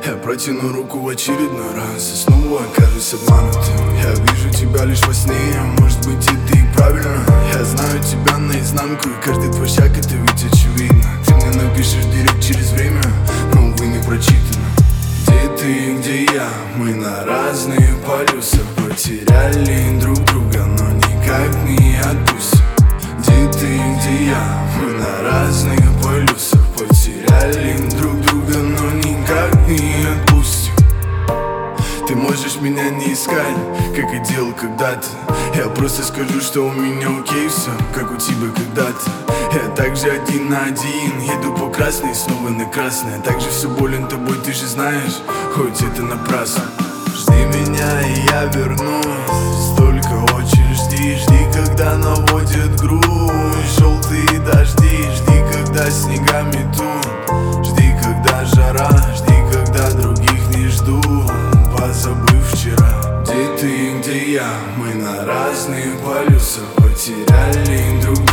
Я протяну руку в очередной раз и снова окажусь обманутым. Я вижу тебя лишь во сне, может быть это и правильно. Я знаю тебя наизнанку, и каждый твой шаг это ведь очевидно. Ты мне напишешь директ через время, но увы не прочитано. Где ты, где я, мы на разные полюса. Потеряли друг друга, но никак не отпустим. Где ты, где я, мы на разных полюсах. Потеряли друг друга, но никак не отпустим. Ты можешь меня не искать, как и делал когда-то. Я просто скажу, что у меня окей все, как у тебя когда-то. Я также один на один, еду по красной, снова на красное. Также все болен тобой, ты же знаешь, хоть это напрасно. Жди меня, и я вернусь, только очень жди. Жди, когда наводят грусть желтые дожди. Жди, когда снега метут. Жди, когда жара. Жди, когда других не жду, позабыв вчера. Где ты, где я, мы на разных полюсах. Потеряли друг